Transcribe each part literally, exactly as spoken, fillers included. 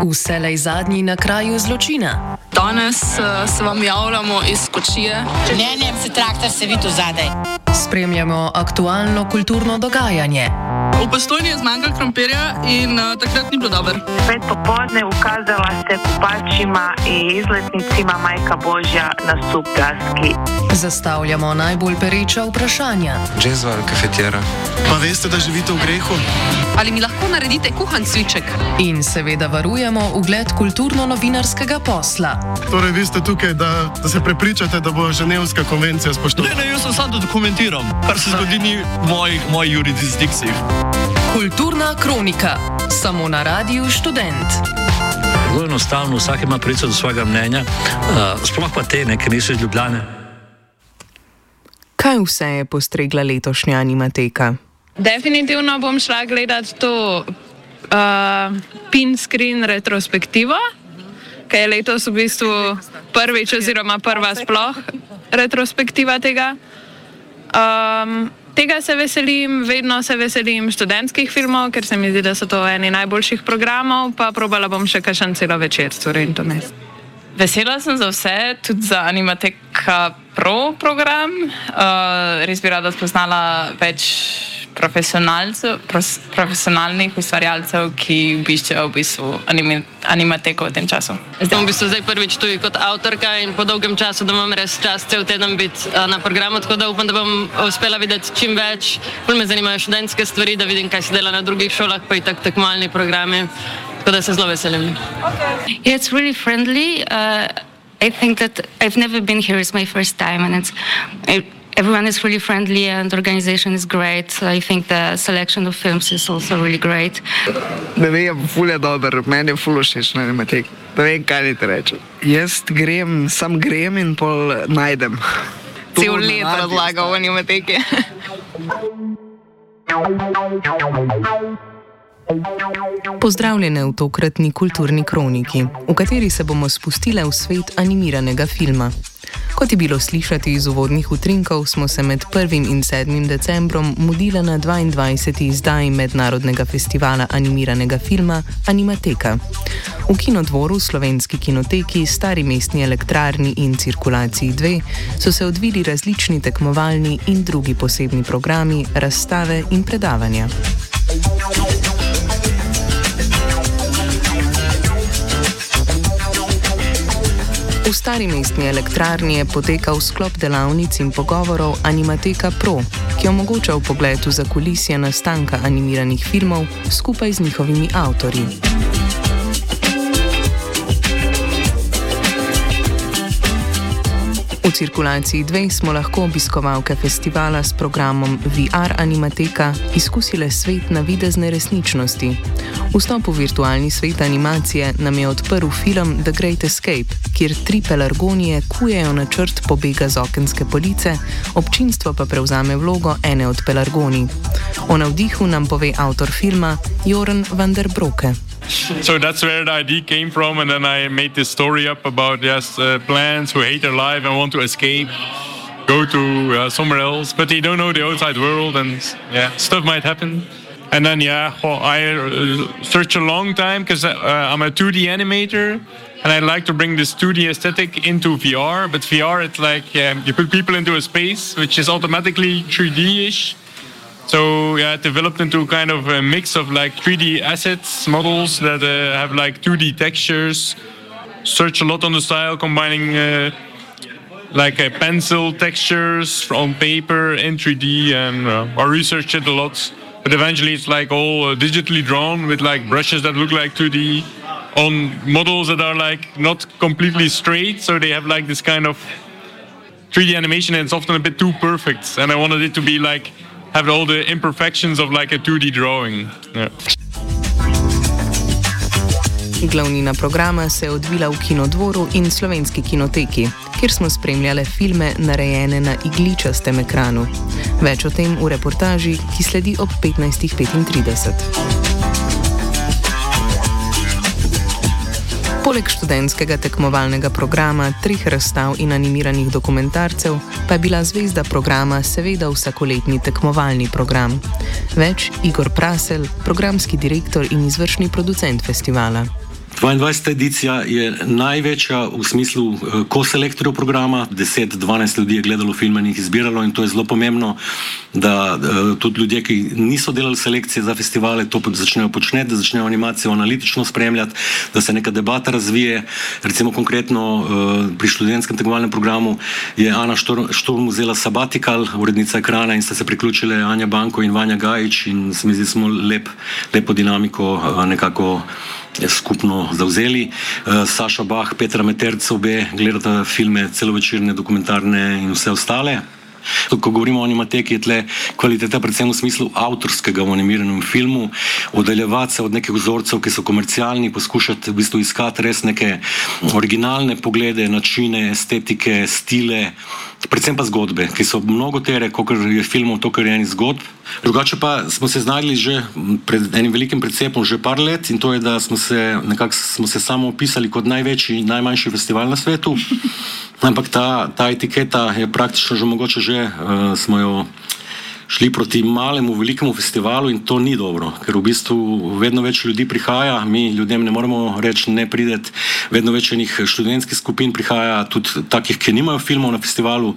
Vselej zadnji na kraju zločina. Danes uh, se vam javljamo iz Kočije. Ne, ne, se traktor se vidi zadaj. Spremljamo aktualno kulturno dogajanje. V Postojni je zmanjkalo krompirja in uh, takrat ni bilo dobro. Pet popodne ukazala se kupačima in izletnicima Majka Božja na sup Gaski. Zastavljamo najbolj pereča vprašanja. Džezva ali kafetjera? Pa veste, da živite v grehu? Ali mi lahko naredite kuhan cviček? In seveda varujemo ugled kulturno-novinarskega posla. Torej, vi ste tukaj, da, da se prepričate, da bo Ženevska konvencija spoštovana. Ne, ne, jaz sem samo da dokumentiram, kar se zgodi ni v mojih moji jurisdikciji. Kulturna kronika. Samo na Radiu Študent. Zelo enostavno, vsak ima pravico do svojega mnenja, uh, sploh pa te, ne, ker niso iz Ljubljane. Kaj vse je postregla letošnja Animateka? Definitivno bom šla gledati to uh, pin screen retrospektivo, ki je letos v bistvu prvič oziroma prva sploh retrospektiva tega. Um, tega se veselim, vedno se veselim študentskih filmov, ker se mi zdi, da so to eni najboljših programov, pa probala bom še kakšen celo večer stvari in to ne. Vesela sem za vse, tudi za Animateka Pro program. Uh, res bi rada spoznala več profesionalcev, pros, profesionalnih ustvarjalcev, ki obiščejo v bistvu anime, Animateko v tem času. Zdaj bom v bistvu zdaj prvič tu kot avtorka in po dolgem času, da imam res čas cel teden biti uh, na programu, tako da upam, da bom uspela videti čim več. Bolj me zanimajo študentske stvari, da vidim, kaj se dela na drugih šolah, pa i tak tekmovalni programi. Tako da se zelo veselim. Okay. Yeah, it's really friendly. Uh, I think that I've never been here. It's my first time, and it's it, everyone is really friendly, and the organization is great. I think the selection of films is also really great. Ne vem, ful je dober, meni je ful všeč na Animateki. Ne vem, kaj li te reče. Jaz grem, sam grem in pol najdem. Cel let razlagal v Animateki. Pozdravljene v tokratni kulturni kroniki, v kateri se bomo spustile v svet animiranega filma. Kot je bilo slišati iz uvodnih utrinkov, smo se med prvim in sedmim decembrom mudile na dvaindvajseti izdaji mednarodnega festivala animiranega filma Animateka. V Kinodvoru, Slovenski kinoteki, Stari mestni elektrarni in Cirkulaciji dve so se odvili različni tekmovalni in drugi posebni programi, razstave in predavanja. V Stari mestni elektrarni je potekal sklop delavnic in pogovorov Animateka Pro, ki omogoča vpogled v zakulisje nastanka animiranih filmov skupaj z njihovimi avtorji. V Cirkulaciji dve smo lahko obiskovalke festivala s programom V R Animateka izkusile svet navidezne resničnosti. Vstop v virtualni svet animacije nam je odprl film The Great Escape, kjer tri pelargonije kujejo načrt pobega z okenske police, občinstvo pa prevzame vlogo ene od pelargonij. O navdihu nam pove avtor filma Joren van der Broeke. So that's where the idea came from, and then I made this story up about yes, uh, plants who hate their life and want to escape, go to uh, somewhere else, but they don't know the outside world, and yeah, stuff might happen. And then yeah, well, I uh, searched a long time because uh, I'm a two D animator, and I like to bring this two D aesthetic into V R. But V R, it's like yeah, you put people into a space which is automatically three D-ish. So yeah, it developed into kind of a mix of like three D assets, models that uh, have like two D textures. Search a lot on the style, combining uh, like uh, pencil textures on paper in three D, and uh, I researched it a lot. But eventually it's like all uh, digitally drawn with like brushes that look like two D on models that are like not completely straight, so they have like this kind of three D animation, and it's often a bit too perfect. And I wanted it to be like have all the imperfections of like a two D drawing. Yeah. Glavnina programa se je odvila v Kinodvoru in Slovenski kinoteki, kjer smo spremljale filme narejene na igličastem ekranu. Več o tem v reportaži, ki sledi ob petnajst petintrideset. Poleg študentskega tekmovalnega programa, treh razstav in animiranih dokumentarcev, pa je bila zvezda programa seveda vsakoletni tekmovalni program. Več Igor Prasel, programski direktor in izvršni producent festivala. dvaindvajseta edicija je največja v smislu ko-selektorjev programa, deset do dvanajst ljudi je gledalo filme in jih izbiralo in to je zelo pomembno, da tudi ljudje, ki niso delali selekcije za festivale, to začnejo početi, da začnejo animacijo analitično spremljati, da se neka debata razvije. Recimo konkretno pri študentskem tekmovalnem programu je Ana Štorm vzela sabatikal, urednica Ekrana, in sta se priključile Anja Banko in Vanja Gajič in se mi zdi, smo lep, lepo dinamiko nekako skupno zavzeli. Saša Bah, Petra Meterc, obe gledata filme celovečerne, dokumentarne in vse ostale. Ko govorimo o animateki, je tle kvaliteta predvsem v smislu avtorskega v animiranem filmu, oddaljevati se od nekih vzorcev, ki so komercialni, poskušati v bistvu iskati res neke originalne poglede, načine, estetike, stile, predvsem pa zgodbe, ki so mnogo tere, kot je filmov, to, kar je eni zgodb. Drugače pa smo se znašli že pred enim velikim precepom že par let in to je, da smo se nekako smo se samo opisali kot največji, najmanjši festival na svetu, ampak ta, ta etiketa je praktično že mogoče že uh, smo jo šli proti malemu, velikemu festivalu in to ni dobro, ker v bistvu vedno več ljudi prihaja, mi ljudem ne moremo reči ne prideti, vedno več enih študentskih skupin prihaja, tudi takih, ki nimajo filmov na festivalu.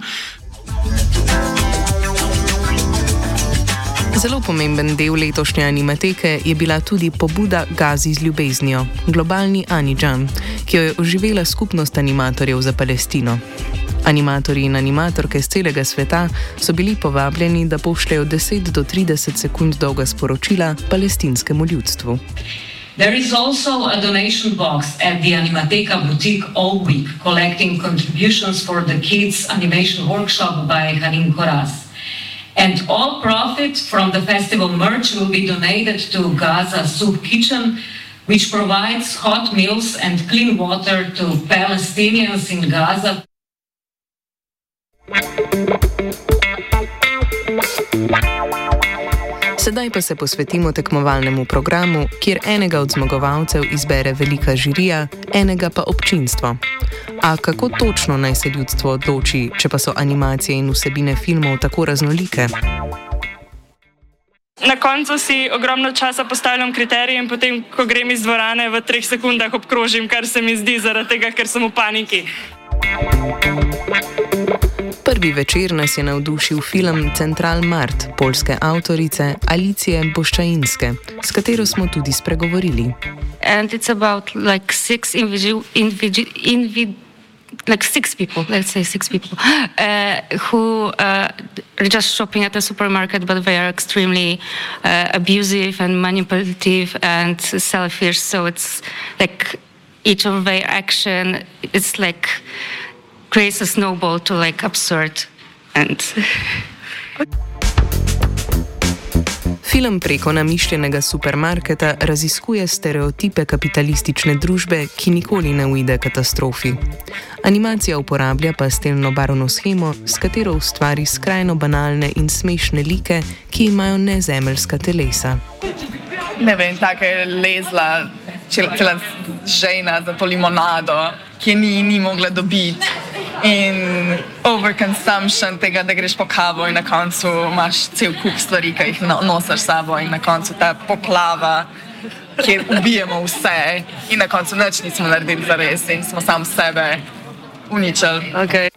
Zelo pomemben del letošnje animateke je bila tudi pobuda Gazi z ljubeznijo, globalni Anijam, ki jo je oživela skupnost animatorjev za Palestino. Animatorji in animatorke z celega sveta so bili povabljeni, da pošljajo deset do trideset sekund dolga sporočila palestinskemu ljudstvu. There is also a donation box at the Animateka boutique all week, collecting contributions for the kids' animation workshop by Harim Koraz. And all profit from the festival merch will be donated to Gaza Soup Kitchen, which provides hot meals and clean water to Palestinians in Gaza. Sedaj pa se posvetimo tekmovalnemu programu, kjer enega od zmagovalcev izbere velika žirija, enega pa občinstvo. A kako točno naj se ljudstvo odloči, če pa so animacije in vsebine filmov tako raznolike? Na koncu si ogromno časa postavljam kriterije in potem, ko grem iz dvorane, v treh sekundah obkrožim, kar se mi zdi, zaradi tega, ker sem v paniki. Prvi večer nas je navdušil film Central Mart poljske avtorice Alicije Boščainske, s katero smo tudi spregovorili. And it's about like six individual, individual, individual like six people, let's say six people, uh, who uh, are just shopping at a supermarket, but they are extremely uh, abusive and manipulative and selfish. So it's like each of their action, it's like creates a snowball to like absurd and. Film preko namišljenega supermarketa raziskuje stereotipe kapitalistične družbe, ki nikoli ne uide katastrofi. Animacija uporablja pastelno barvno shemo, s katero ustvari skrajno banalne in smešne like, ki imajo nezemeljska telesa. Ne vem, tako je lezla cela žena za to limonado, ki ni, ni mogla dobiti. In overconsumption tega, da greš po kavo in na koncu imaš cel kup stvari, ki jih nosiš s sabo in na koncu ta poplava, kjer ubijemo vse in na koncu nič nismo naredili zares in smo sam sebe uničili. Okay.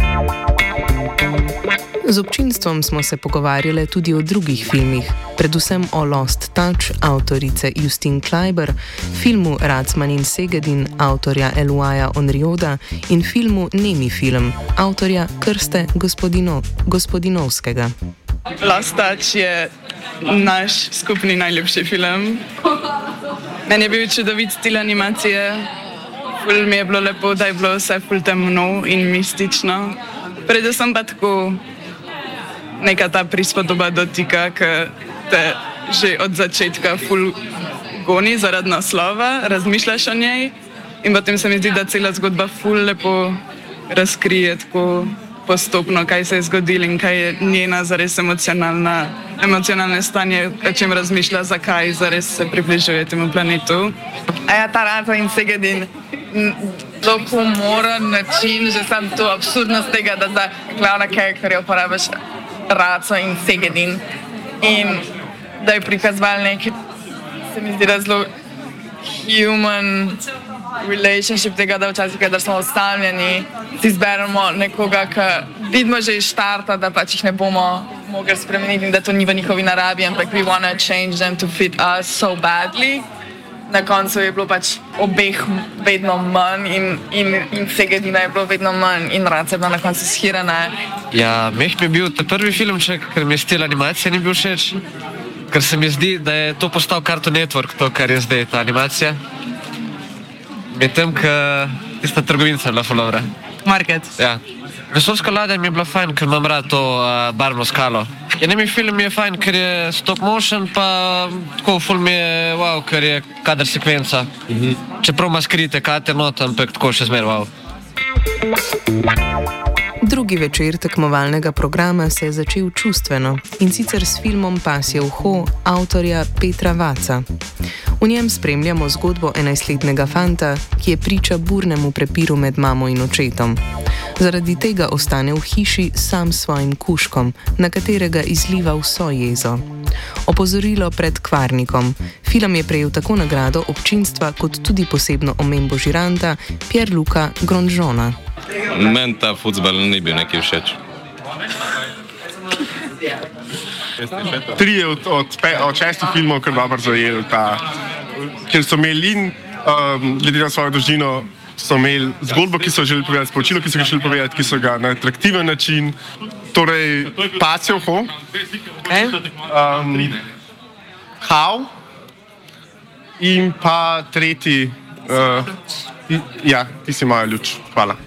Z občinstvom smo se pogovarjali tudi o drugih filmih, predvsem o Lost Touch avtorice Justine Kleiber, filmu Racman in Segedin avtorja Eluaja Onrioda in filmu Nemi film avtorja Krste Gospodino, Gospodinovskega. Lost Touch je naš skupni najljubši film. Meni je bil čudovit stil animacije, ful mi je bilo lepo, da je bilo vse ful temno in mistično. Predvsem pa tako neka ta prispodoba dotika, ki te že od začetka ful goni zaradi naslova, razmišljaš o njej in potem se mi zdi, da cela zgodba ful lepo razkrije tako postopno, kaj se je zgodilo in kaj je njena zares emocionalna, emocionalne stanje, o čem razmišlja, zakaj zares se približuje temu planetu. A ja, ta Raca in Segedin, zelo humoren način, že sam to absurdnost tega, da za glavna karakterja uporabiš Raco in Segedin in da je prikazoval nekaj, se mi zdi, da zelo human relationship tega, da včasih, kadar smo osamljeni, si izberemo nekoga, ki vidimo že iz štarta, da pač jih ne bomo mogli spremeniti in da to ni v njihovi naravi, ampak we wanna change them to fit us so badly. Na koncu je bilo pač obeh vedno manj in, in, in Segedina je bilo vedno manj in Raca je bila na koncu shirana. Ja, meh mi je bil ta prvi filmček, ker mi je stil animacije ni bil všeč, ker se mi zdi, da je to postal Cartoon Network, to, kar je zdaj ta animacija. Medtem, ker tista trgovinca je bila ful dobra. Market. Ja. Vesoljska ladja mi je bila fajn, ker imam rad to uh, barvno skalo. Ja, nemi film je fajn, ker je stop motion, pa tako ful mi je wow, ker je kader sekvenca. Mhm. Čeprav ima skrite kate not, ampak tako še zmer wow. Drugi večer tekmovalnega programa se je začel čustveno, in sicer s filmom Pasje uho avtorja Petra Vaca. V njem spremljamo zgodbo enajstletnega fanta, ki je priča burnemu prepiru med mamo in očetom. Zaradi tega ostane v hiši sam s svojim kužkom, na katerega izliva vso jezo. Opozorilo pred kvarnikom. Film je prejel tako nagrado občinstva, kot tudi posebno omembo žiranta Pierluca Gronžona. Meni ta futbol ni bil nekaj všeč. Trije od, od, od šestih filmov, kar dobro zajeli ta, ker so imeli in um, glede na svojo družino, so imeli zgodbo, ki so želeli povedati, sporočilo, ki so ga želeli povedati, ki so ga na atraktiven način, torej Pasje uho, um, How in pa tretji, uh, ja, ti si moja ljuč. Hvala.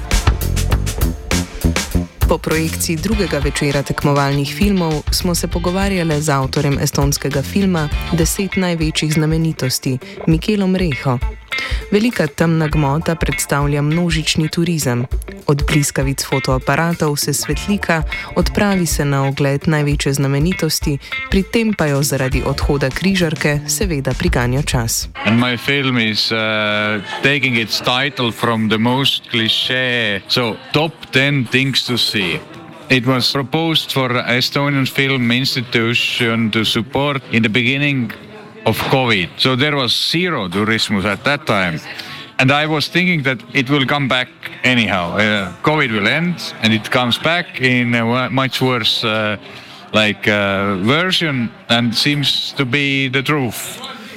Po projekciji drugega večera tekmovalnih filmov smo se pogovarjali z avtorjem estonskega filma Deset največjih znamenitosti, Mikelom Reho. Velika temna gmota predstavlja množični turizem. Od bliskavic fotoaparatov se svetlika odpravi se na ogled največje znamenitosti, pri tem pa jo zaradi odhoda križarke seveda priganja čas. And my film is uh, taking its title from the most cliché, so top ten things to see. It was proposed for Estonian Film Institution to support in the beginning of COVID. So there was zero tourism at that time. And I was thinking that it will come back anyhow. Uh, COVID will end and it comes back in a much worse uh, like uh, version and seems to be the truth.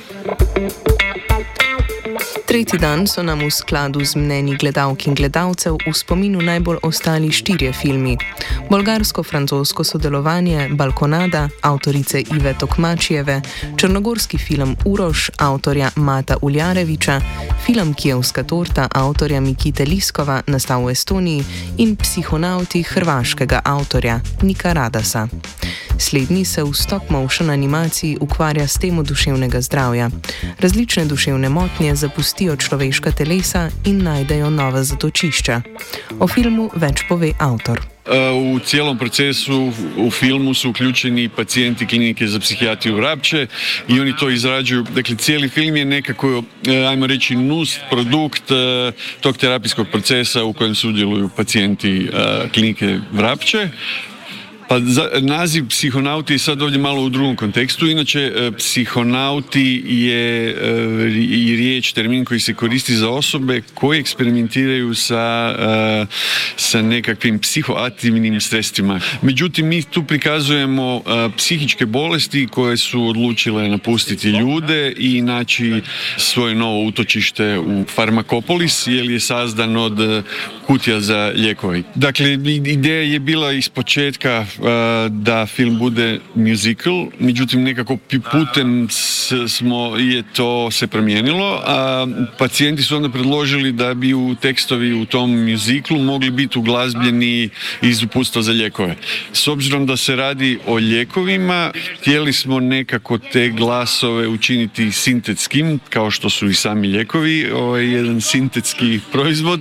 Tretji dan so nam v skladu z mnenji gledalk in gledalcev v spominu najbolj ostali štirje filmi. Bolgarsko-francosko sodelovanje Balkonada avtorice Ive Tokmačijeve, črnogorski film Uroš avtorja Mata Uljareviča, film Kijevska torta avtorja Mikite Liskova, nastal v Estoniji, in Psihonauti hrvaškega avtorja Nika Radasa. Slednji se v stop-motion animaciji ukvarja s temo duševnega zdravja. Različne duševne motnje zapustijo človeška telesa in najdejo nova zatočišča. O filmu več pove avtor. U cijelom procesu u filmu su uključeni pacijenti klinike za psihijatriju Vrapče i oni to izrađuju. Dakle, cijeli film je nekako, ajmo reći, nus produkt tog terapijskog procesa u kojem sudjeluju pacijenti klinike Vrapče. Pa za, naziv psihonauti je sad ovdje malo u drugom kontekstu. Inače, e, psihonauti je e, riječ, termin koji se koristi za osobe koje eksperimentiraju sa, e, sa nekakvim psihoaktivnim sredstvima. Međutim, mi tu prikazujemo e, psihičke bolesti koje su odlučile napustiti ljude i naći svoje novo utočište u Farmakopolis, jer je sazdan od e, kutija za lijekove. Dakle, ideja je bila iz početka da film bude musical, međutim nekako putem smo je to se promijenilo, a pacijenti su onda predložili da bi u tekstovi u tom musiclu mogli biti uglazbljeni iz uputstva za lijekove. S obzirom da se radi o lijekovima, htjeli smo nekako te glasove učiniti sintetskim, kao što su i sami lijekovi, ovo je jedan sintetski proizvod.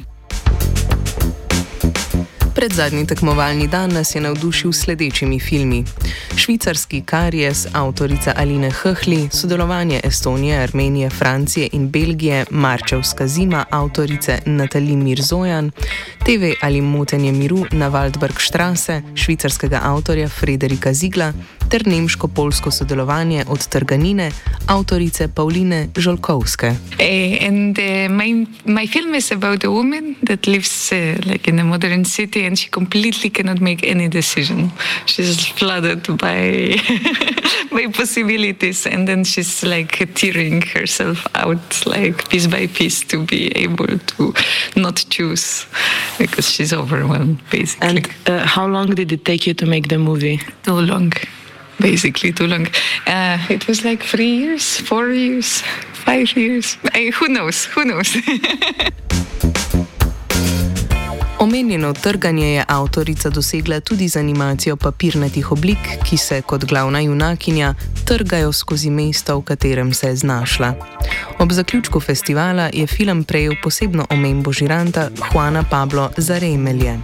Predzadnji tekmovalni dan nas je navdušil s sledečimi filmi. Švicarski Karies, avtorica Aline Höchli, sodelovanje Estonije, Armenije, Francije in Belgije, Marčevska zima, avtorice Nathalie Mirzojan, T V ali Motenje miru na Waldbergstraße švicarskega avtorja Frederika Ziegla ter nemško-polsko sodelovanje od Trganine, avtorice Pauline Žolkovske. Uh, and uh, my, my film is about a woman that lives uh, like in a modern city and she completely cannot make any decision. She's flooded by, by possibilities and then she's like tearing herself out like piece by piece to be able to not choose because she's overwhelmed basically. And uh, how long did it take you to make the movie? Too long. Basically too long. Uh, it was like three years, four years, five years. I, who knows? Who knows? Omenjeno trganje je avtorica dosegla tudi z animacijo papirnatih oblik, ki se kot glavna junakinja trgajo skozi mesto, v katerem se je znašla. Ob zaključku festivala je film prejel posebno omembo žiranta Juana Pablo Zaremelje.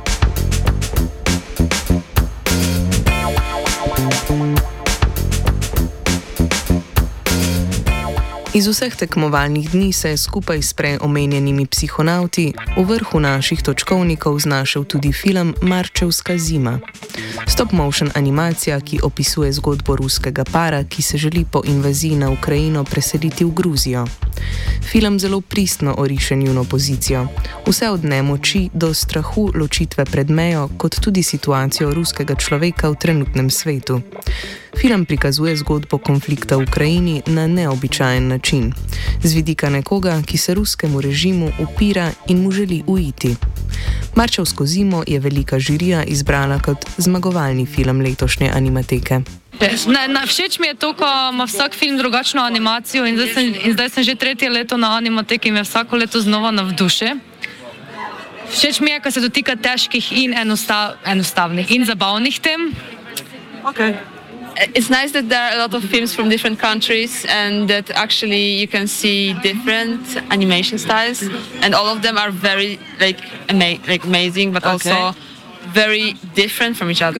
Iz vseh tekmovalnih dni se je skupaj s prej omenjenimi psihonavti v vrhu naših točkovnikov znašel tudi film Marčevska zima. Stop-motion animacija, ki opisuje zgodbo ruskega para, ki se želi po invaziji na Ukrajino preseliti v Gruzijo. Film zelo pristno oriše njuno pozicijo, vse od nemoči do strahu ločitve pred mejo, kot tudi situacijo ruskega človeka v trenutnem svetu. Film prikazuje zgodbo konflikta v Ukrajini na neobičajen način, z vidika nekoga, ki se ruskemu režimu upira in mu želi uiti. Marčevsko zimo je velika žirija izbrala kot zmagovalni film letošnje Animateke. Na, na, všeč mi je to, ko ima vsak film drugačno animacijo in zdaj sem, in zdaj sem že tretje leto na Animateki in me vsako leto znova navduši. Všeč mi je, ko se dotika težkih in enostav, enostavnih in zabavnih tem. Okay. It's nice that there are a lot of films from different countries and that actually you can see different animation styles and all of them are very like, ama like amazing but okay. also very different from each other.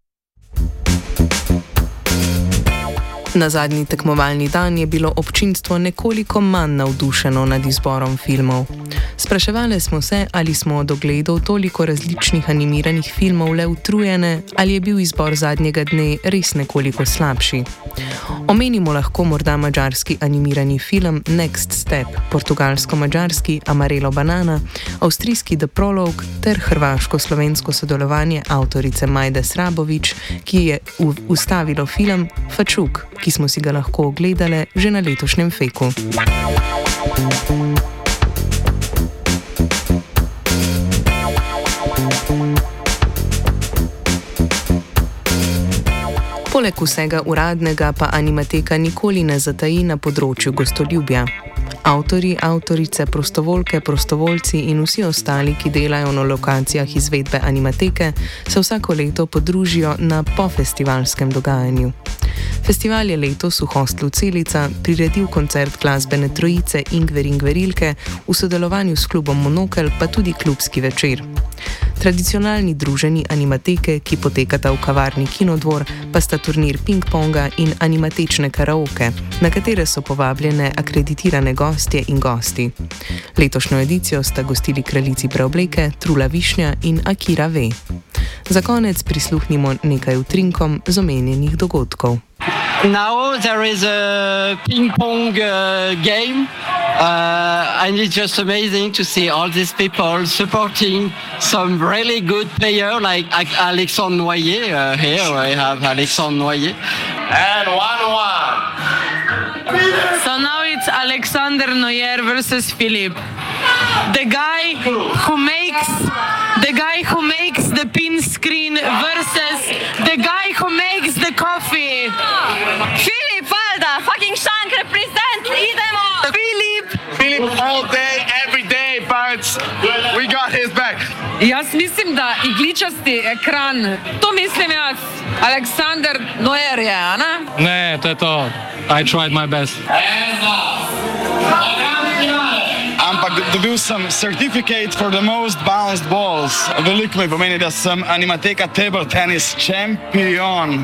Na zadnji tekmovalni dan je bilo občinstvo nekoliko manj navdušeno nad izborom filmov. Spraševali smo se, ali smo od ogledov toliko različnih animiranih filmov le utrujene, ali je bil izbor zadnjega dne res nekoliko slabši. Omenimo lahko morda mađarski animirani film Next Step, portugalsko-mađarski Amarelo Banana, avstrijski The Prologue ter hrvaško-slovensko sodelovanje avtorice Majde Srabović, ki je ustavilo film Fačuk, ki smo si ga lahko ogledali že na letošnjem Feku. Poleg vsega uradnega pa Animateka nikoli ne zataji na področju gostoljubja. Avtori, avtorice, prostovoljke, prostovoljci in vsi ostali, ki delajo na lokacijah izvedbe Animateke, se vsako leto podružijo na pofestivalskem dogajanju. Festival je letos v hostlu Celica priredil koncert glasbene trojice Ingver Ingverilke v sodelovanju s klubom Monokel, pa tudi klubski večer. Tradicionalni druženi Animateke, ki potekata v kavarni Kinodvor, pa sta turnir ping-ponga in animatečne karaoke, na katere so povabljene akreditirane gostje in gosti. Letošnjo edicijo sta gostili kraljici preobleke Trula Višnja in Akira V. Za konec prisluhnimo nekaj utrinkom z omenjenih dogodkov. Now there is a ping pong uh, game uh, and it's just amazing to see all these people supporting some really good players like Alexandre Noyer. Uh, here I have Alexandre Noyer. And one one. So now it's Alexander Noyer versus Philip. The guy who makes the guy who makes the pin screen versus the guy who makes the coffee. Philip Valda, fucking Shank represent, idemo! Philip! Philip all day, every day, but we got his back. Jaz mislim, da igličasti ekran, to mislim jaz. Alexander Noyer je, a ne? Ne, to je to. I tried my best. Ampak dobil sem certificate for the most bounced balls. Veliko mi pomeni, da sem Animateka table tennis champion.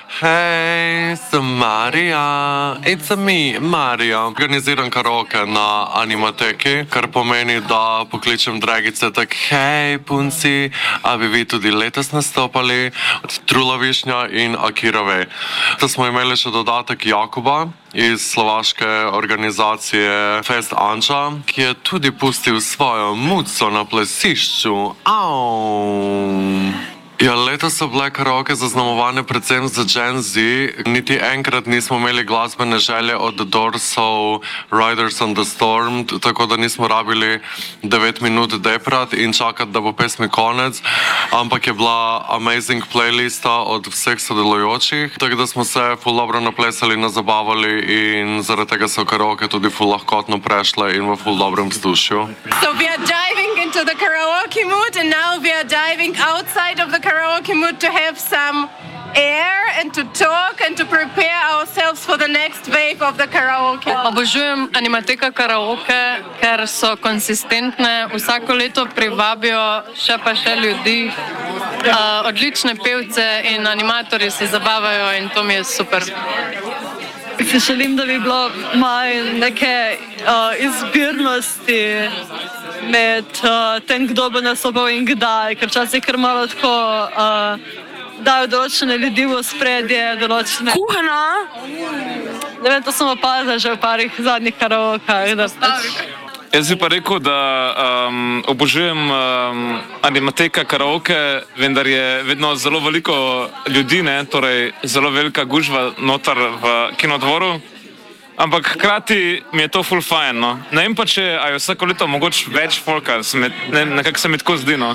Hey, sem Marija, it's me, Marija. Organiziram karaoke na Animateki, kar pomeni, da pokličem dragice tak, hej, punci, a bi vi tudi letos nastopali od Trula Višnja in Akirove. To smo imeli še dodatek Jakuba iz slovaške organizacije Fest Anča, ki je tudi pustil svojo muco na plesišču. Au! Ja, letos so bile karaoke zaznamovane predvsem za Gen Z. Niti enkrat nismo imeli glasbene želje od The Doorsov, Riders on the Storm, tako da nismo rabili devet minut deprat in čakati, da bo pesmi konec, ampak je bila amazing playlista od vseh sodelujočih, tako da smo se ful dobro naplesali, nazabavali in zaradi tega so karaoke tudi ful lahkotno prešle in v ful dobrem vzdušju. So we are diving into the karaoke mood and now we are diving outside of the karaoke mood to have some air and to talk and to prepare ourselves for the next wave of the karaoke. Obožujem Animateka karaoke, ker so konsistentne, vsako leto privabijo še pa še ljudi, uh, odlične pevce in animatorji se zabavajo in to mi je super. Si želim, da bi bilo manj neke uh, izbirnosti med uh, tem, kdo bo nastopal in kdaj, ker včasih kar malo tako uh, dajo določene ljudi v spredje, določene... Kuhana! Ne vem, to sem opazila že v parih zadnjih karaokah. Jaz bi pa rekel, da um, obožujem um, Animateka karaoke, vendar je vedno zelo veliko ljudi, ne, torej zelo velika gužva notar v kinodvoru, ampak hkrati mi je to ful fajn, no. Ne vem pa, če a je vsako leto mogoče več folka, ne, nekako se mi tako zdi, no.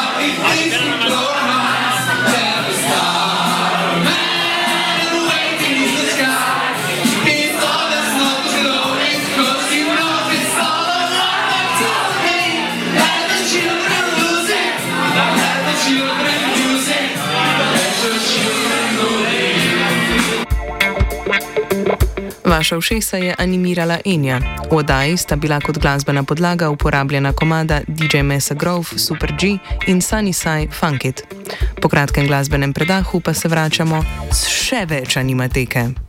Vaša ušesa je animirala Enja. V oddaji sta bila kot glasbena podlaga uporabljena komada D J Mesa Grove, Super G in Sunny Sai Funk It. Po kratkem glasbenem predahu pa se vračamo s še več Animateke.